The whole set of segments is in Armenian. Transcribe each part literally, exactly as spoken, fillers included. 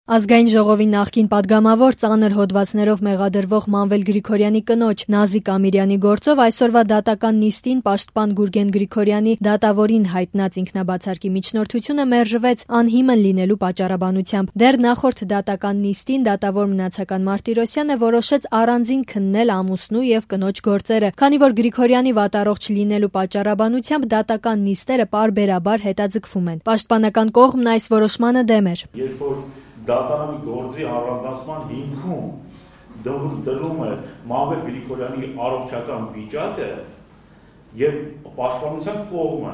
Ազգային ժողովի նախկին պատգամավոր ծանր հոդվածներով մեղադրվող Մանվել Գրիգորյանի կնոջ Նազիկ Ամիրյանի գործով այսօրվա դատական նիստին պաշտպան Գուրգեն Գրիգորյանի դատավորին հայտնած ինքնաբացարկի միջնորդությունը մերժվեց անհիմն լինելու պատճառաբանությամբ։ Դեռ նախորդ դատական նիստին դատավոր մնացական Մարտիրոսյանը որոշեց առանձին քննել ամուսնու եւ կնոջ գործերը, քանի որ Գրիգորյանի վատառողջ լինելու պատճառաբանությամբ դատական նիստերը պարբերաբար հետաձգվում են։ Պաշտպանական կողմն այս որոշմանը դեմ էր։ Դատարանի գործի առանձնացման հիմքում դնում է Մանվել Գրիգորյանի առողջական վիճակը եւ պաշտպանության կողմը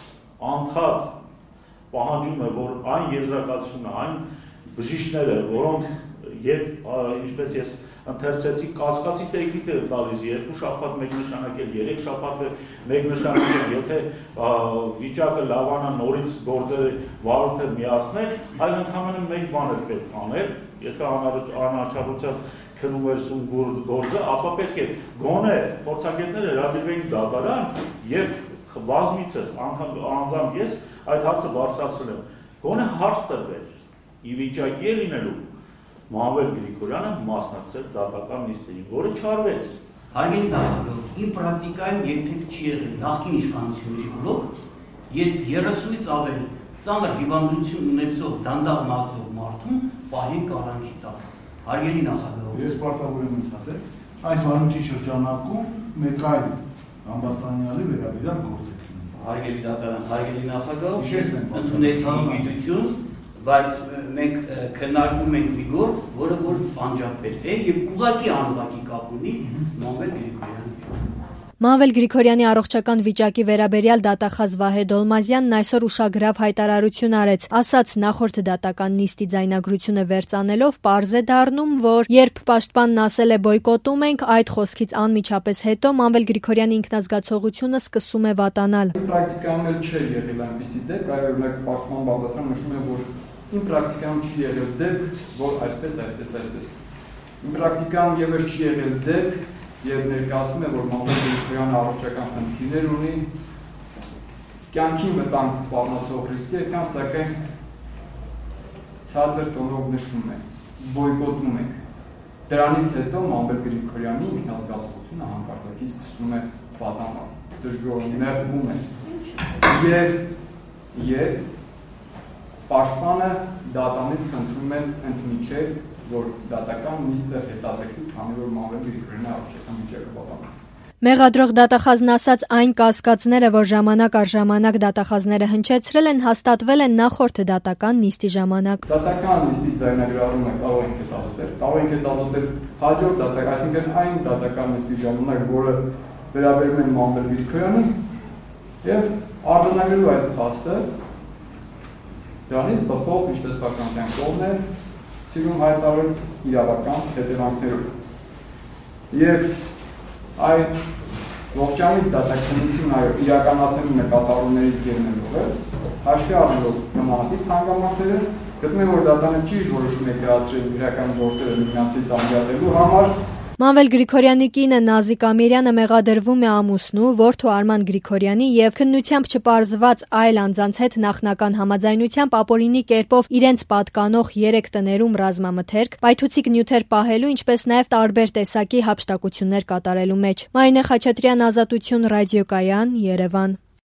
անդադ պահանջում է, որ այն եզրակացությունը, այն բժիշկները, որոնք երբ ինչպես ես ընթերցեցի, կասկածի տեխնիկ է տալիս, երկու շաբաթ մեկ նշանակել, երեք շաբաթ մեկ նշանակել, եթե վիճակը լավանա նորից գործերը վարորդը միացնել, այլ ընդհանրապես մեկ բան է պետք անել, եթե անաչառությամբ քնում էր սում գործը, ապա պետք է գոնե փորձագետները հրավիրվեին դատարան եւ բազմիցս անձամբ ես այդ հարցը բարձրացրել եմ, գոնե հարց տրվեր, ի վիճակի է լինելու Մանվել Գրիգորյանը մասնակցել դատական նիստերին, որը չարվեց։ Հարգելի նախագահ, ի պրակտիկայում երբեք չի եղել նախկին իշխանությունների օրոք, երբ երեսունից ավել ծանր հիվանդություն ունեցող դանդաղ մահացող մարդուն պահին կալանքի տակ։ Հարգելի նախագահ, ես պարտավոր եմ ընդհատել, այս վարույթի շրջանակում մեկ այլ ամբաստանյալի վերաբերյալ գործ է քննվում։ Հարգելի դատարան, հարգելի նախագահ, ընդունեցի գիտություն, բայց մենք քննարկում ենք մի գործ, որը որ անջատվել է եւ ուղղակի անուղղակի կապ ունի Մանվել Գրիգորյանի։ Մանվել Գրիգորյանի առողջական վիճակի վերաբերյալ դատախազ Վահե Դոլմազյանն այսօր ուշագրավ հայտարարություն արեց, ասաց նախորդ դատական նիստի ձայնագրությունը վերցանելով պարզ է դառնում, որ երբ պաշտպանն ասել է բոյկոտում ենք, այդ խոսքից անմիջապես հետո Մանվել Գրիգորյանի ինքնազգացողությունը սկսում է վատանալ։ Պրակտիկայում էլ չէր եղել այնպիսի դեպք, այո, օրինակ պաշտպան Բաղդասարյանը նշում է, որ Իմ պրակտիկայում չի եղել դեպք, որ այսպես, այսպես, այսպես։ Իմ պրակտիկայում եւս չի եղել դեպք, եւ ներկայացնում է, որ Մանվել Գրիգորյանը առողջական խնդիրներ ունի, կյանքին վտանգ սպառնացող ռիսկեր կան, սակայն ցածր տոնով նշում է, բոյկոտում ենք։ Դրանից հետո Մանվել Գրիգորյանի ինքնազգացողությունը հանկարծակի սկսում է վատանալ, դժգոհ նեղվում է։ Եվ եւ Պաշտպանը դատանից խնդրում են ընդմիջել, որ դատական նիստը հետաձգվի, քանի որ Մանվել Գրիգորյանի առողջական վիճակը վատանում է։ Մեղադրող դատախազն ասաց, այն կասկածները, որ ժամանակ առ ժամանակ դատախազները հնչեցրել են, հաստատվել են նախորդ դատական նիստի ժամանակ։ Դատական նիստի ձայնագրառումը կարող ենք հետազոտել, կարող ենք հետազոտել հաջորդ դատական, այսինքն այն դատական նիստի ժամանակ, որը վերաբերում է Մանվել Գրիգորյանին, եւ արձանագրելու այդ փաստը Դրանից բխող, ինչպես պաշտպանության կողմն է, ցույց հայտարարել իրավական հետևանքներով։ Եվ այդ ողջամիտ դատականությունը այո իրականացնելու նկատառումներից ելնելով է, հաշվի առնելով նմանատիպ հանգամանքները, գտնում եմ, որ դատանը ճիշտ որոշում է կայացրել իրական գործերը միմյանցից անջատելու համար։ Մանվել Գրիգորյանի կինը Նազիկ Ամիրյանը մեղադրվում է ամուսնու, որդու Արման Գրիգորյանի եւ քննությամբ չպարզված այլ անձանց հետ նախնական համաձայնությամբ ապօրինի կերպով իրենց պատկանող երեք տներում ռազմամթերք, պայթուցիկ նյութեր պահելու, ինչպես նաեւ տարբեր տեսակի հափշտակություններ կատարելու մեջ։ Մարինե Խաչատրյան, Ազատություն, ռադիոկայան, Երևան։